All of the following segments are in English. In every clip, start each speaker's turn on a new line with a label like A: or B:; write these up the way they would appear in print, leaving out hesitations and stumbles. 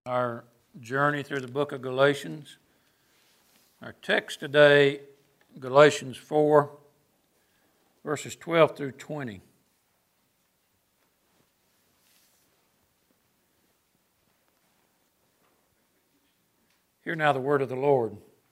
A: Our journey through the book of Galatians. Our text today, Galatians 4, verses 12 through 20. Hear now the word of the Lord.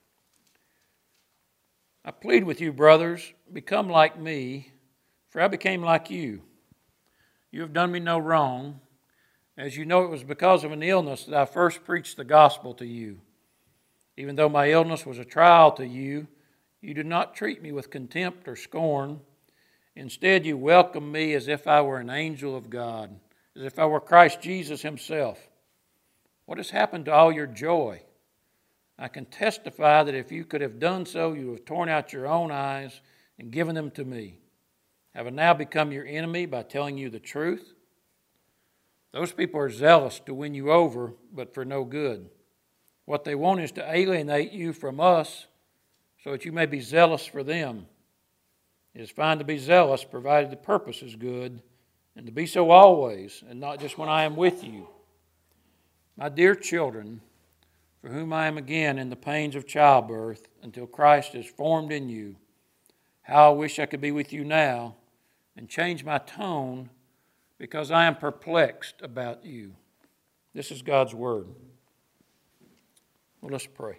A: I plead with you, brothers, become like me, for I became like you. You have done me no wrong. As you know, it was because of an illness that I first preached the gospel to you. Even though my illness was a trial to you, you did not treat me with contempt or scorn. Instead, you welcomed me as if I were an angel of God, as if I were Christ Jesus himself. What has happened to all your joy? I can testify that if you could have done so, you would have torn out your own eyes and given them to me. Have I now become your enemy by telling you the truth? Those people are zealous to win you over, but for no good. What they want is to alienate you from us so that you may be zealous for them. It is fine to be zealous, provided the purpose is good, and to be so always, and not just when I am with you. My dear children, for whom I am again in the pains of childbirth, until Christ is formed in you, how I wish I could be with you now and change my tone, because I am perplexed about you. This is God's word. Well, let's pray.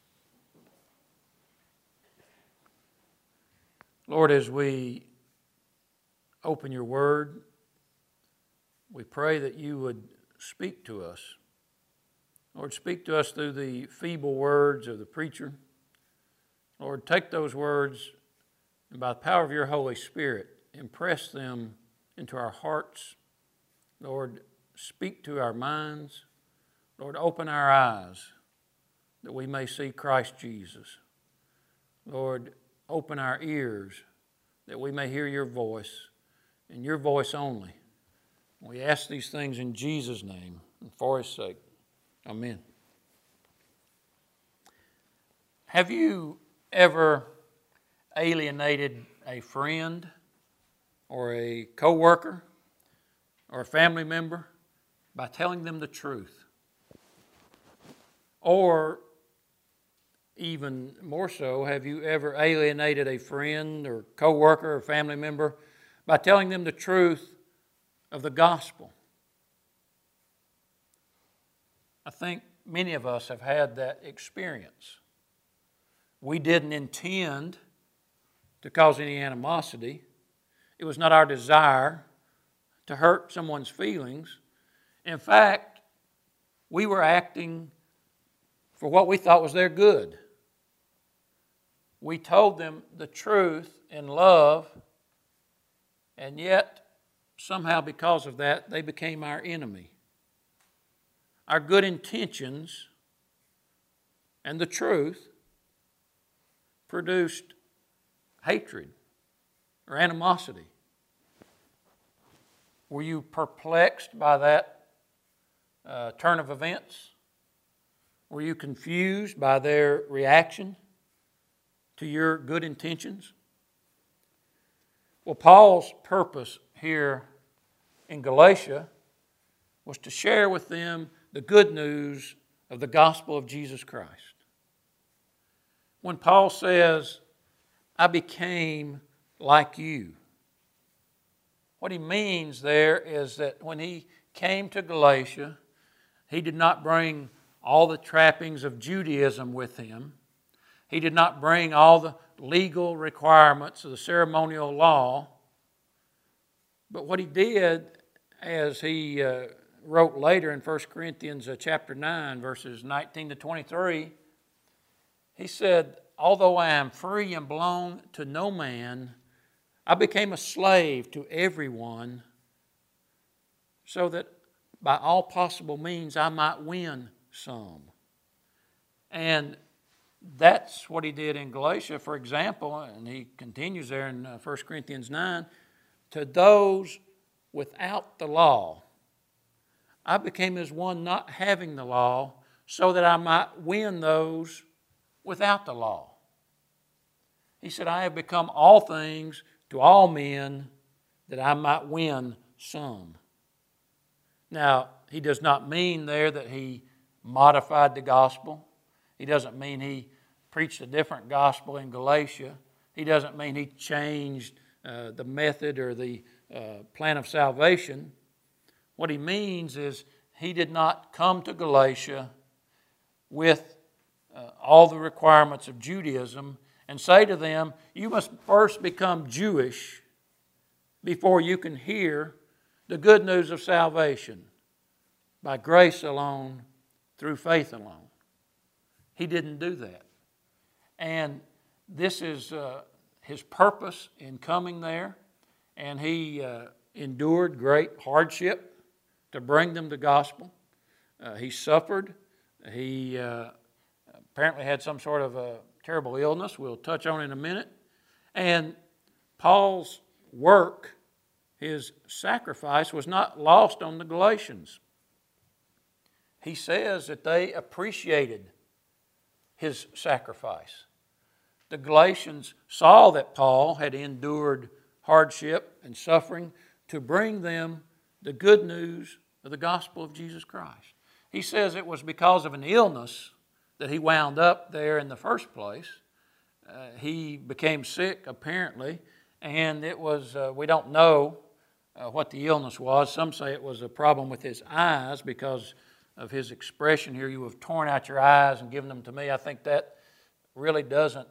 A: Lord, as we open your word, we pray that you would speak to us. Lord, speak to us through the feeble words of the preacher. Lord, take those words and by the power of your Holy Spirit, impress them into our hearts. Lord, speak to our minds. Lord, open our eyes that we may see Christ Jesus. Lord, open our ears that we may hear your voice and your voice only. We ask these things in Jesus' name and for his sake. Amen. Have you ever alienated a friend or a co-worker or a family member by telling them the truth? Or even more so, have you ever alienated a friend or co-worker or family member by telling them the truth of the gospel? I think many of us have had that experience. We didn't intend to cause any animosity. It was not our desire to hurt someone's feelings. In fact, we were acting for what we thought was their good. We told them the truth in love, and yet, somehow because of that, they became our enemy. Our good intentions and the truth produced hatred or animosity. Were you perplexed by that turn of events? Were you confused by their reaction to your good intentions? Well, Paul's purpose here in Galatia was to share with them the good news of the gospel of Jesus Christ. When Paul says, I became like you, what he means there is that when he came to Galatia, he did not bring all the trappings of Judaism with him. He did not bring all the legal requirements of the ceremonial law. But what he did, as he wrote later in 1 Corinthians chapter 9, verses 19 to 23, he said, although I am free and belong to no man, I became a slave to everyone so that by all possible means I might win some. And that's what he did in Galatia, for example, and he continues there in 1 Corinthians 9, to those without the law, I became as one not having the law so that I might win those without the law. He said, I have become all things to all men that I might win some. Now, he does not mean there that he modified the gospel. He doesn't mean he preached a different gospel in Galatia. He doesn't mean he changed the method or the plan of salvation. What he means is he did not come to Galatia with all the requirements of Judaism and say to them, you must first become Jewish before you can hear the good news of salvation by grace alone, through faith alone. He didn't do that. And this is his purpose in coming there. And he endured great hardship to bring them the gospel. He suffered. He apparently had some sort of a terrible illness we'll touch on in a minute. And Paul's work, his sacrifice, was not lost on the Galatians. He says that they appreciated his sacrifice. The Galatians saw that Paul had endured hardship and suffering to bring them the good news of the gospel of Jesus Christ. He says it was because of an illness that he wound up there in the first place. He became sick, apparently, and it was, we don't know what the illness was. Some say it was a problem with his eyes because of his expression here. You have torn out your eyes and given them to me. I think that really doesn't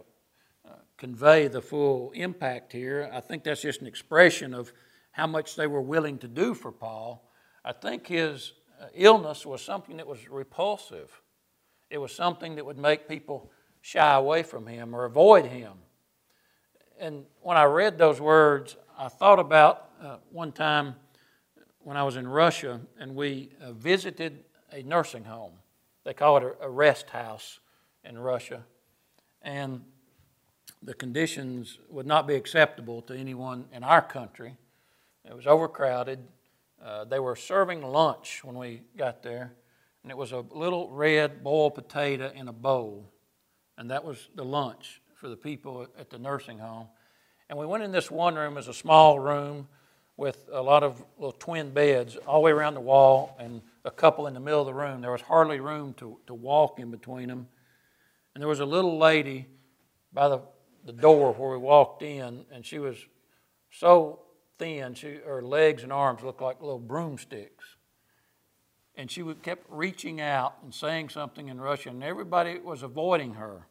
A: convey the full impact here. I think that's just an expression of how much they were willing to do for Paul. I think his illness was something that was repulsive. It was something that would make people shy away from him or avoid him. And when I read those words, I thought about one time when I was in Russia and we visited a nursing home. They call it a rest house in Russia. And the conditions would not be acceptable to anyone in our country. It was overcrowded. They were serving lunch when we got there. And it was a little red boiled potato in a bowl. And that was the lunch for the people at the nursing home. And we went in this one room. It was a small room with a lot of little twin beds all the way around the wall and a couple in the middle of the room. There was hardly room to walk in between them. And there was a little lady by the door where we walked in, and she was so thin, her legs and arms looked like little broomsticks. And she kept reaching out and saying something in Russian, and everybody was avoiding her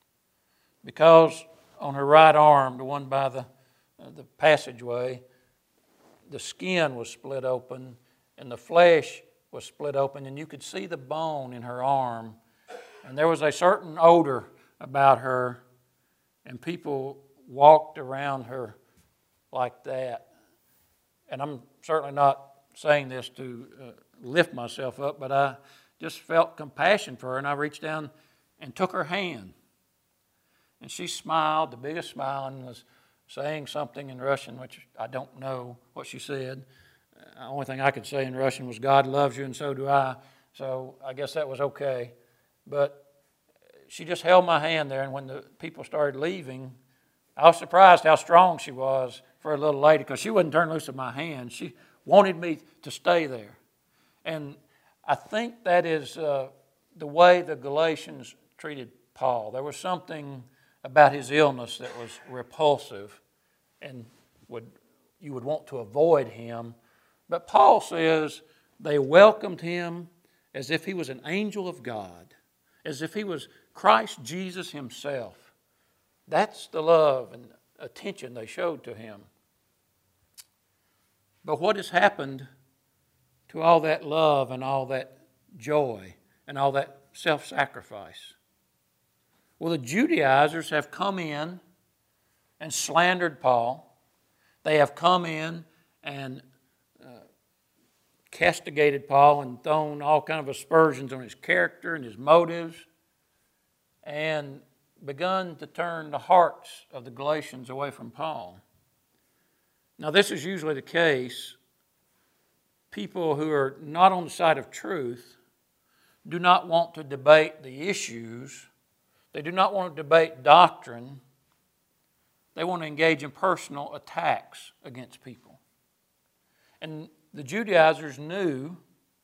A: because on her right arm, the one by the passageway, the skin was split open and the flesh was split open, and you could see the bone in her arm. And there was a certain odor about her, and people walked around her like that. And I'm certainly not saying this to lift myself up, but I just felt compassion for her, and I reached down and took her hand. And she smiled, the biggest smile, and was saying something in Russian, which I don't know what she said. The only thing I could say in Russian was, God loves you and so do I. So I guess that was okay. But she just held my hand there, and when the people started leaving, I was surprised how strong she was for a little lady, because she wouldn't turn loose of my hand. She wanted me to stay there. And I think that is the way the Galatians treated Paul. There was something about his illness that was repulsive, and you would want to avoid him. But Paul says they welcomed him as if he was an angel of God, as if he was Christ Jesus himself. That's the love and attention they showed to him. But what has happened to all that love and all that joy and all that self-sacrifice? Well, the Judaizers have come in and slandered Paul. They have come in and castigated Paul and thrown all kind of aspersions on his character and his motives, and begun to turn the hearts of the Galatians away from Paul. Now, this is usually the case. People who are not on the side of truth do not want to debate the issues. They do not want to debate doctrine. They want to engage in personal attacks against people. And the Judaizers knew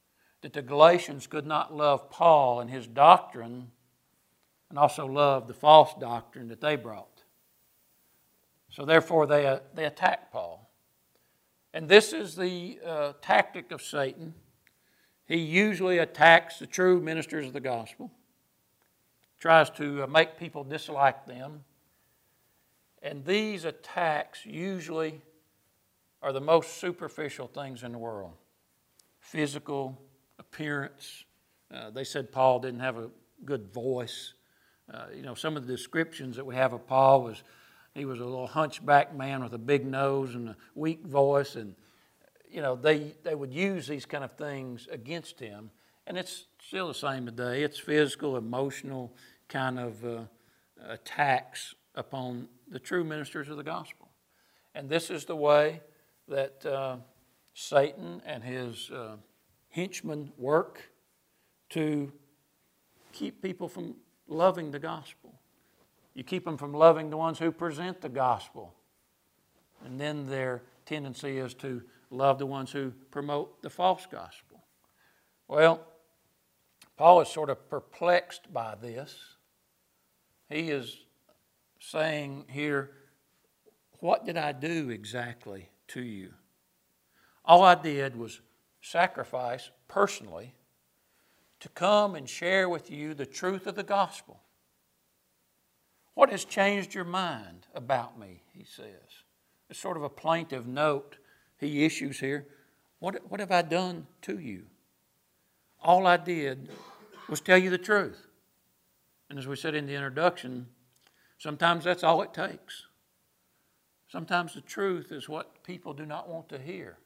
A: that the Galatians could not love Paul and his doctrine and also love the false doctrine that they brought. So therefore they attacked Paul. And this is the tactic of Satan. He usually attacks the true ministers of the gospel, tries to make people dislike them. And these attacks usually are the most superficial things in the world. Physical appearance. They said Paul didn't have a good voice. Some of the descriptions that we have of Paul was he was a little hunchback man with a big nose and a weak voice, and they would use these kind of things against him. And it's still the same today. It's physical, emotional kind of attacks upon the true ministers of the gospel. And this is the way that Satan and his henchmen work to keep people from loving the gospel. You keep them from loving the ones who present the gospel. And then their tendency is to love the ones who promote the false gospel. Well, Paul is sort of perplexed by this. He is saying here, what did I do exactly to you? All I did was sacrifice personally to come and share with you the truth of the gospel. What has changed your mind about me, he says. It's sort of a plaintive note he issues here. What have I done to you? All I did was tell you the truth. And as we said in the introduction, sometimes that's all it takes. Sometimes the truth is what people do not want to hear.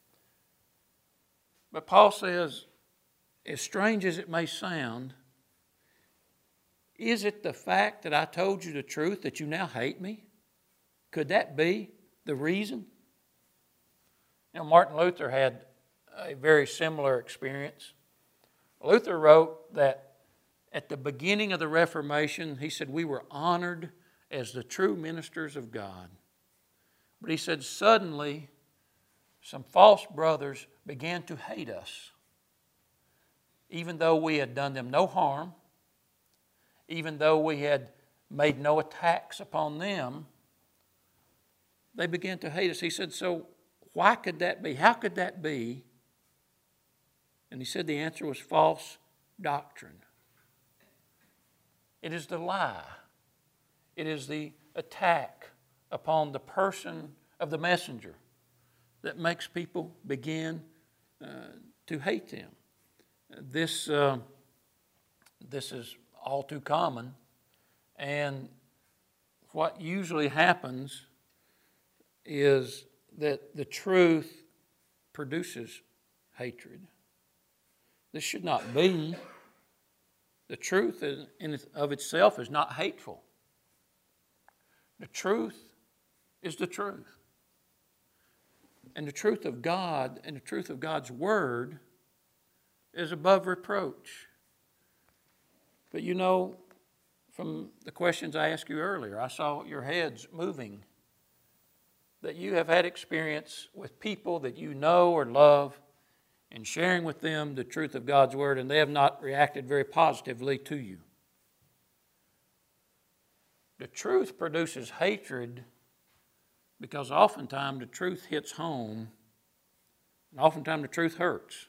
A: But Paul says, as strange as it may sound, is it the fact that I told you the truth that you now hate me? Could that be the reason? Martin Luther had a very similar experience. Luther wrote that at the beginning of the Reformation, he said, we were honored as the true ministers of God. But he said, suddenly, some false brothers began to hate us, even though we had done them no harm, even though we had made no attacks upon them. They began to hate us. He said, so why could that be? How could that be? And he said the answer was false doctrine. It is the lie. It is the attack upon the person of the messenger that makes people begin to hate them. This is all too common, and what usually happens is that the truth produces hatred. This should not be. The truth in of itself is not hateful. The truth is the truth. And the truth of God and the truth of God's Word is above reproach. But from the questions I asked you earlier, I saw your heads moving, that you have had experience with people that you know or love and sharing with them the truth of God's Word, and they have not reacted very positively to you. The truth produces hatred because oftentimes the truth hits home, and oftentimes the truth hurts.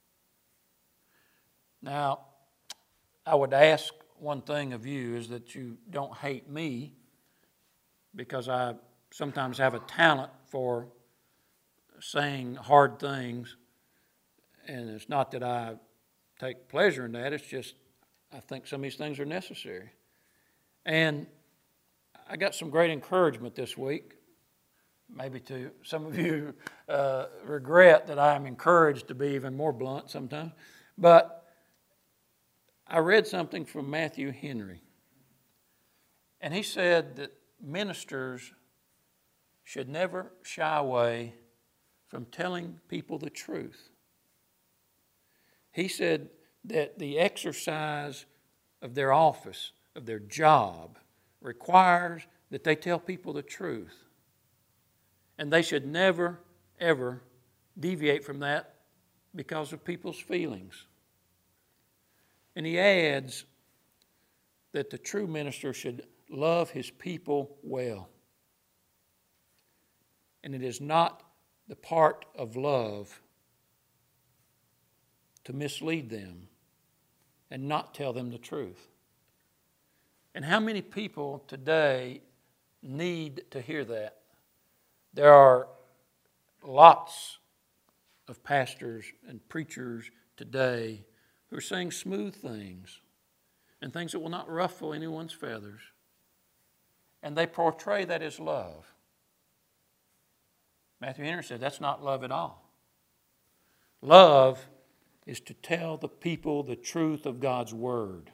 A: Now, I would ask one thing of you is that you don't hate me, because I sometimes have a talent for saying hard things, and it's not that I take pleasure in that, it's just I think some of these things are necessary. And I got some great encouragement this week. Maybe to some of you regret that I am encouraged to be even more blunt sometimes. But I read something from Matthew Henry. And he said that ministers should never shy away from telling people the truth. He said that the exercise of their office, of their job, requires that they tell people the truth. And they should never, ever deviate from that because of people's feelings. And he adds that the true minister should love his people well. And it is not the part of love to mislead them and not tell them the truth. And how many people today need to hear that? There are lots of pastors and preachers today who are saying smooth things and things that will not ruffle anyone's feathers. And they portray that as love. Matthew Henry said that's not love at all. Love is to tell the people the truth of God's Word.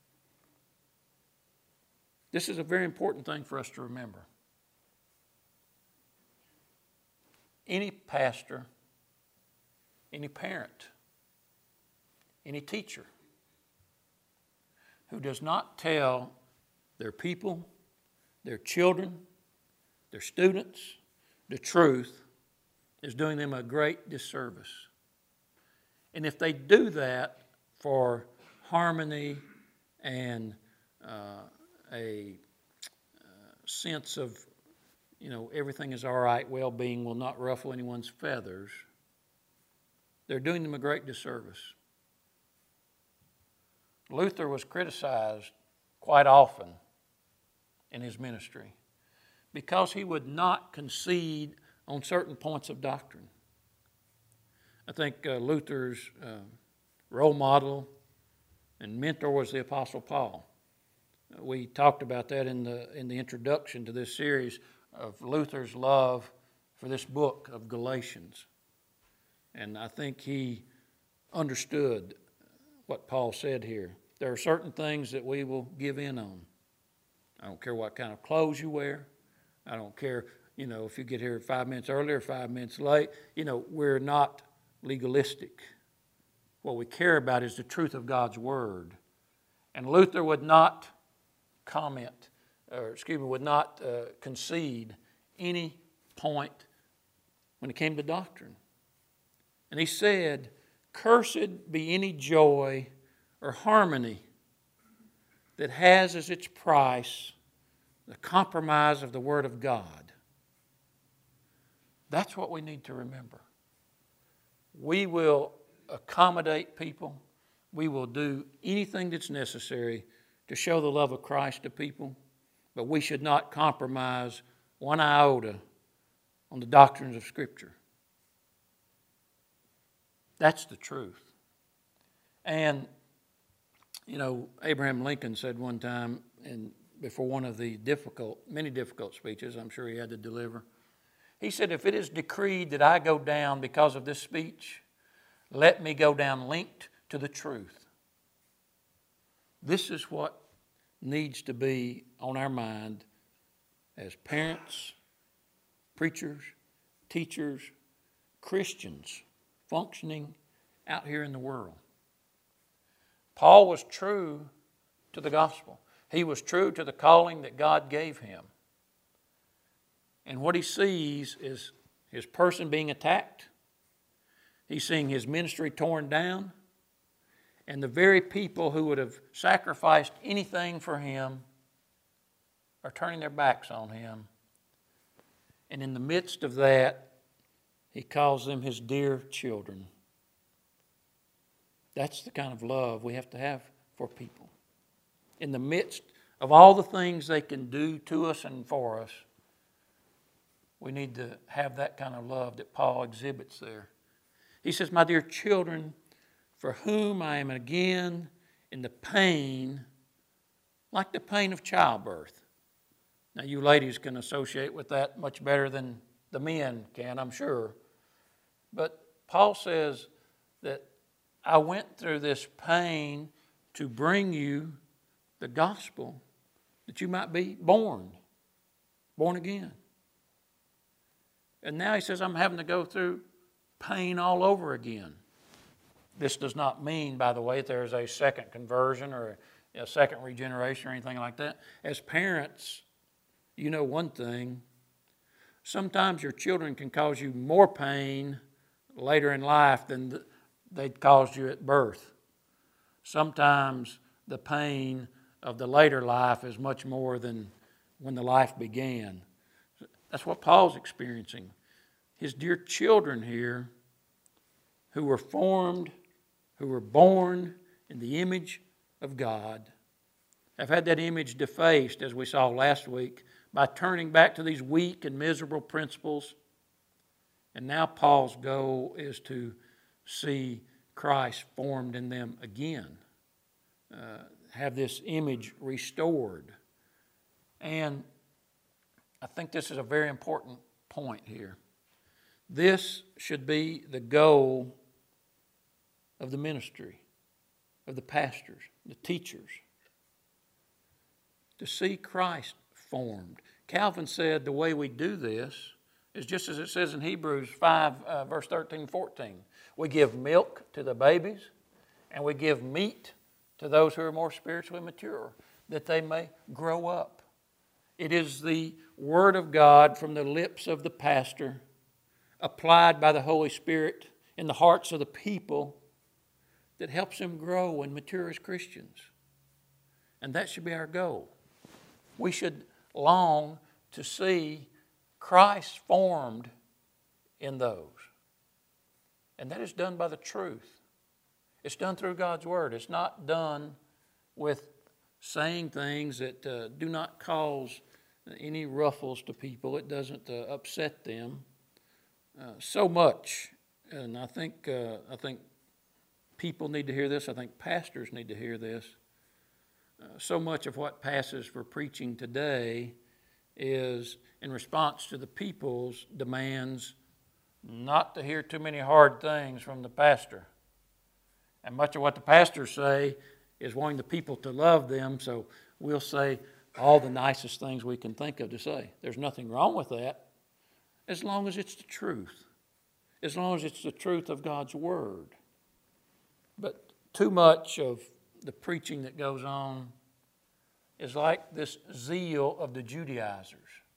A: This is a very important thing for us to remember. Any pastor, any parent, any teacher who does not tell their people, their children, their students, the truth is doing them a great disservice. And if they do that for harmony and a sense of, everything is all right, well-being will not ruffle anyone's feathers, they're doing them a great disservice. Luther was criticized quite often in his ministry because he would not concede on certain points of doctrine. I think Luther's role model and mentor was the Apostle Paul. We talked about that in the introduction to this series of Luther's love for this book of Galatians. And I think he understood what Paul said here. There are certain things that we will give in on. I don't care what kind of clothes you wear. I don't care, if you get here 5 minutes early or 5 minutes late. We're not legalistic. What we care about is the truth of God's Word. And Luther would not concede any point when it came to doctrine. And he said, "Cursed be any joy or harmony that has as its price the compromise of the Word of God." That's what we need to remember. We will accommodate people. We will do anything that's necessary to show the love of Christ to people, but we should not compromise one iota on the doctrines of Scripture. That's the truth. And, Abraham Lincoln said one time, before one of the many difficult speeches I'm sure he had to deliver, he said, "If it is decreed that I go down because of this speech, let me go down linked to the truth." This is what needs to be on our mind as parents, preachers, teachers, Christians functioning out here in the world. Paul was true to the gospel. He was true to the calling that God gave him. And what he sees is his person being attacked. He's seeing his ministry torn down. And the very people who would have sacrificed anything for him are turning their backs on him. And in the midst of that, he calls them his dear children. That's the kind of love we have to have for people. In the midst of all the things they can do to us and for us, we need to have that kind of love that Paul exhibits there. He says, "My dear children, for whom I am again in the pain, like the pain of childbirth." Now, you ladies can associate with that much better than the men can, I'm sure. But Paul says that I went through this pain to bring you the gospel that you might be born again. And now he says, I'm having to go through pain all over again. This does not mean, by the way, that there is a second conversion or a second regeneration or anything like that. As parents, you know one thing. Sometimes your children can cause you more pain later in life than they'd caused you at birth. Sometimes the pain of the later life is much more than when the life began. That's what Paul's experiencing. His dear children here, who were formed, who were born in the image of God, have had that image defaced, as we saw last week, by turning back to these weak and miserable principles. And now Paul's goal is to see Christ formed in them again, have this image restored. And I think this is a very important point here. This should be the goal of the ministry, of the pastors, the teachers, to see Christ formed. Calvin said the way we do this is just as it says in Hebrews 5, verse 13 and 14. We give milk to the babies, and we give meat to those who are more spiritually mature, that they may grow up. It is the Word of God from the lips of the pastor, applied by the Holy Spirit in the hearts of the people, that helps them grow and mature as Christians. And that should be our goal. We should long to see Christ formed in those. And that is done by the truth. It's done through God's Word. It's not done with saying things that do not cause any ruffles to people. It doesn't upset them so much. And I think people need to hear this. I think pastors need to hear this. So much of what passes for preaching today is in response to the people's demands not to hear too many hard things from the pastor. And much of what the pastors say is wanting the people to love them, so we'll say all the nicest things we can think of to say. There's nothing wrong with that, as long as it's the truth, as long as it's the truth of God's Word. But too much of the preaching that goes on is like this zeal of the Judaizers.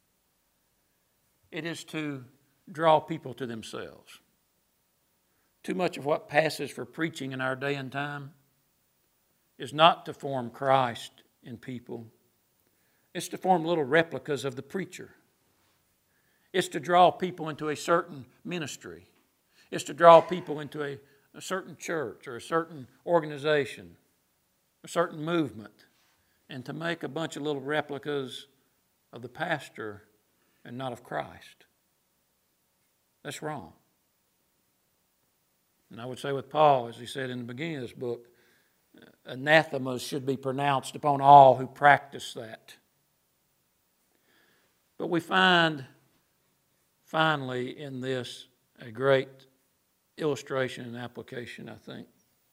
A: It is to draw people to themselves. Too much of what passes for preaching in our day and time is not to form Christ in people. It's to form little replicas of the preacher. It's to draw people into a certain ministry. It's to draw people into a certain church or a certain organization, a certain movement, and to make a bunch of little replicas of the pastor and not of Christ. That's wrong. And I would say with Paul, as he said in the beginning of this book, anathemas should be pronounced upon all who practice that. But we find, finally, in this a great illustration and application, I think.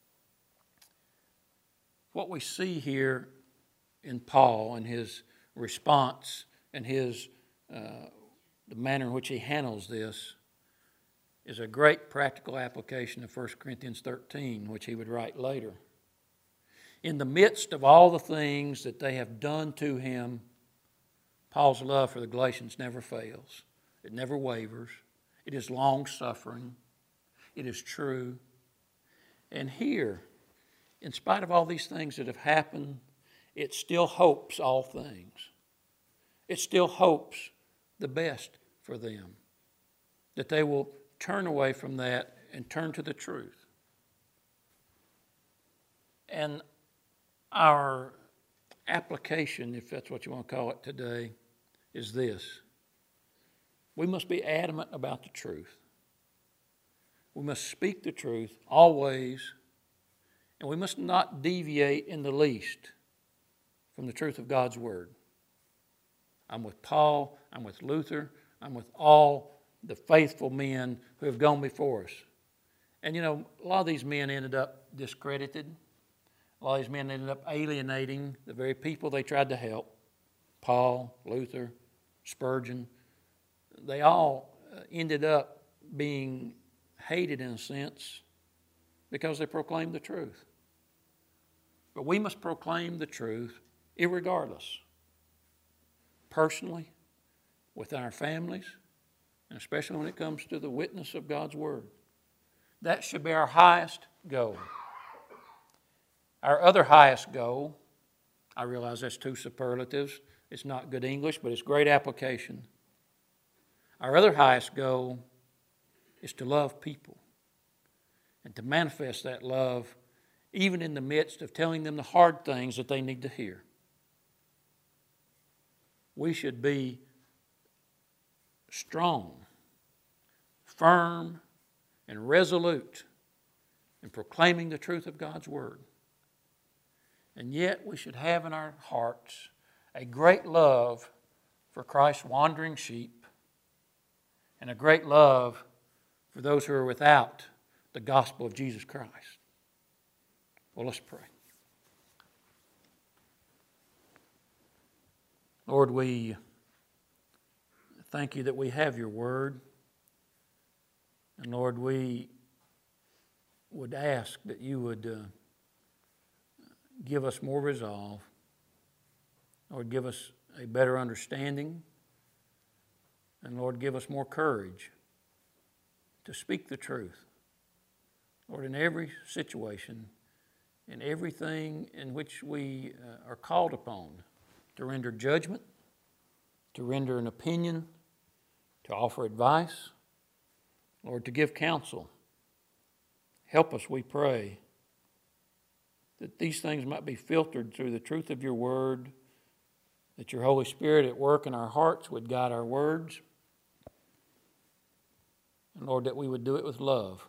A: What we see here in Paul and his response and the manner in which he handles this is a great practical application of 1 Corinthians 13, which he would write later. In the midst of all the things that they have done to him, Paul's love for the Galatians never fails. It never wavers. It is long-suffering. It is true. And here, in spite of all these things that have happened, it still hopes all things. It still hopes the best for them, that they will turn away from that and turn to the truth. And our application, if that's what you want to call it today, is this. We must be adamant about the truth. We must speak the truth always, and we must not deviate in the least from the truth of God's Word. I'm with Paul, I'm with Luther, I'm with all the faithful men who have gone before us. And you know, a lot of these men ended up discredited. A lot of these men ended up alienating the very people they tried to help. Paul, Luther, Spurgeon. They all ended up being hated in a sense because they proclaimed the truth. But we must proclaim the truth irregardless. Personally, with our families, and especially when it comes to the witness of God's Word. That should be our highest goal. Our other highest goal, I realize that's two superlatives. It's not good English, but it's great application. Our other highest goal is to love people and to manifest that love even in the midst of telling them the hard things that they need to hear. We should be strong, firm, and resolute in proclaiming the truth of God's Word. And yet we should have in our hearts a great love for Christ's wandering sheep and a great love for those who are without the gospel of Jesus Christ. Well, let's pray. Lord, we thank you that we have your word. And Lord, we would ask that you would give us more resolve. Lord, give us a better understanding. And Lord, give us more courage to speak the truth. Lord, in every situation, in everything in which we are called upon to render judgment, to render an opinion, to offer advice, Lord, to give counsel. Help us, we pray, that these things might be filtered through the truth of your word, that your Holy Spirit at work in our hearts would guide our words, and Lord, that we would do it with love.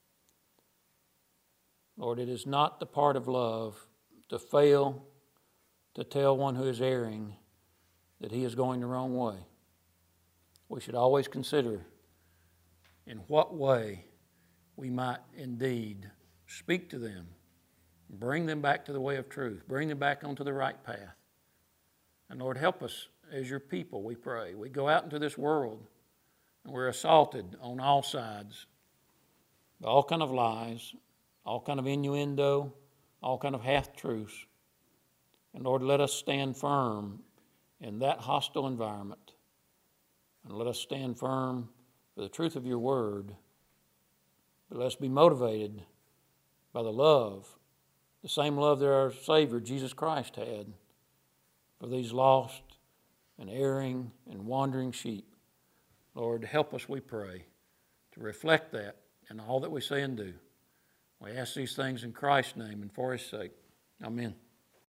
A: Lord, it is not the part of love to fail to tell one who is erring that he is going the wrong way. We should always consider in what way we might indeed speak to them, bring them back to the way of truth, bring them back onto the right path. And Lord, help us as your people, we pray. We go out into this world and we're assaulted on all sides by all kind of lies, all kind of innuendo, all kind of half-truths. And Lord, let us stand firm in that hostile environment. And let us stand firm for the truth of your word. But let us be motivated by the love, the same love that our Savior, Jesus Christ, had for these lost and erring and wandering sheep. Lord, help us, we pray, to reflect that in all that we say and do. We ask these things in Christ's name and for his sake. Amen.